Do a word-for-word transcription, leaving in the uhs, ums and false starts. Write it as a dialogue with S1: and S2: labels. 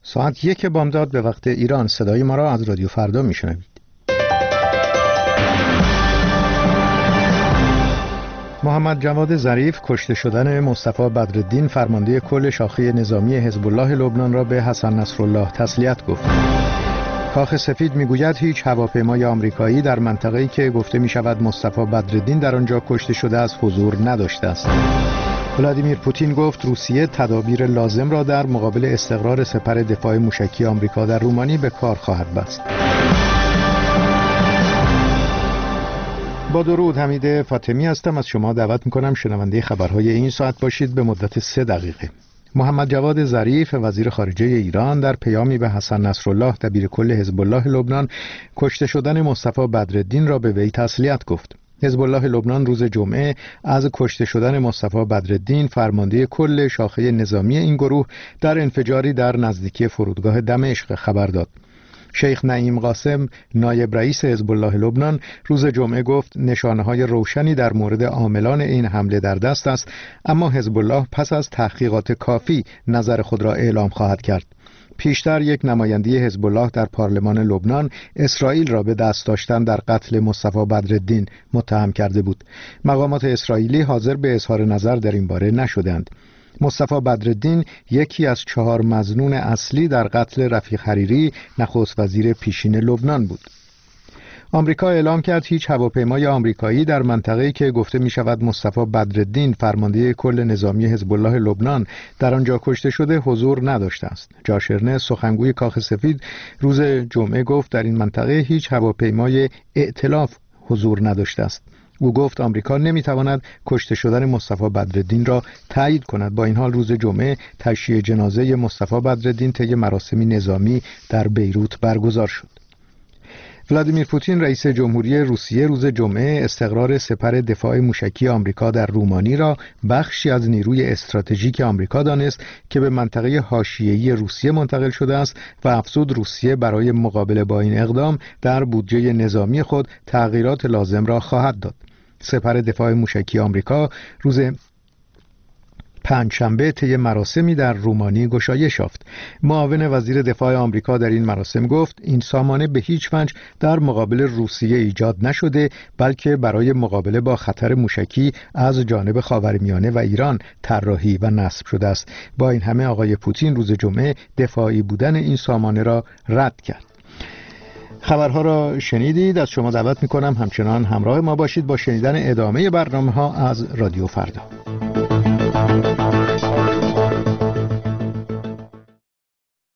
S1: ساعت یک بامداد به وقت ایران. صدای ما را از رادیو فردا میشنوید. محمد جواد ظریف کشته شدن مصطفی بدرالدین فرمانده کل شاخه نظامی حزب الله لبنان را به حسن نصرالله تسلیت گفت. کاخ سفید میگوید هیچ هواپیمای آمریکایی در منطقه‌ای که گفته میشود مصطفی بدرالدین در آنجا کشته شده است حضور نداشته است. ولادیمیر پوتین گفت روسیه تدابیر لازم را در مقابل استقرار سپر دفاع موشکی آمریکا در رومانی به کار خواهد بست. با درود، حمید فاطمی هستم. از شما دعوت میکنم شنونده خبرهای این ساعت باشید به مدت سه دقیقه. محمد جواد ظریف وزیر خارجه ایران در پیامی به حسن نصرالله دبیر کل حزب الله لبنان کشته شدن مصطفی بدرالدین را به وی تسلیت گفت. حزب الله لبنان روز جمعه از کشته شدن مصطفی بدرالدین فرمانده کل شاخه نظامی این گروه در انفجاری در نزدیکی فرودگاه دمشق خبر داد. شیخ نعیم قاسم نایب رئیس حزب الله لبنان روز جمعه گفت نشانه‌های روشنی در مورد عاملان این حمله در دست است، اما حزب الله پس از تحقیقات کافی نظر خود را اعلام خواهد کرد. پیشتر یک نماینده حزب الله در پارلمان لبنان اسرائیل را به دست داشتن در قتل مصطفی بدرالدین متهم کرده بود. مقامات اسرائیلی حاضر به اظهار نظر در این باره نشدند. مصطفی بدرالدین یکی از چهار مظنون اصلی در قتل رفیق حریری نخست وزیر پیشین لبنان بود. آمریکا اعلام کرد هیچ هواپیمای آمریکایی در منطقه‌ای که گفته می شود مصطفی بدرالدین فرمانده کل نظامی حزب الله لبنان در آنجا کشته شده حضور نداشته است. جاش ارنست سخنگوی کاخ سفید روز جمعه گفت در این منطقه هیچ هواپیمای ائتلاف حضور نداشته است. او گفت آمریکا نمیتواند کشته شدن مصطفی بدرالدین را تایید کند. با این حال روز جمعه تشییع جنازه مصطفی بدرالدین طی مراسمی نظامی در بیروت برگزار شد. ولادیمیر پوتین رئیس جمهوری روسیه روز جمعه استقرار سپر دفاع موشکی آمریکا در رومانی را بخشی از نیروی استراتژیک آمریکا دانست که به منطقه حاشیه‌ای روسیه منتقل شده است و افزود روسیه برای مقابله با این اقدام در بودجه نظامی خود تغییرات لازم را خواهد داد. سپر دفاع موشکی آمریکا روز پنجشنبه طی مراسمی در رومانی گشایش یافت. معاون وزیر دفاع آمریکا در این مراسم گفت این سامانه به هیچ وجه در مقابل روسیه ایجاد نشده، بلکه برای مقابله با خطر موشکی از جانب خاورمیانه و ایران طراحی و نصب شده است. با این همه آقای پوتین روز جمعه دفاعی بودن این سامانه را رد کرد. خبرها را شنیدید. از شما دعوت می‌کنم همچنان همراه ما باشید با شنیدن ادامه برنامه‌ها از رادیو فردا.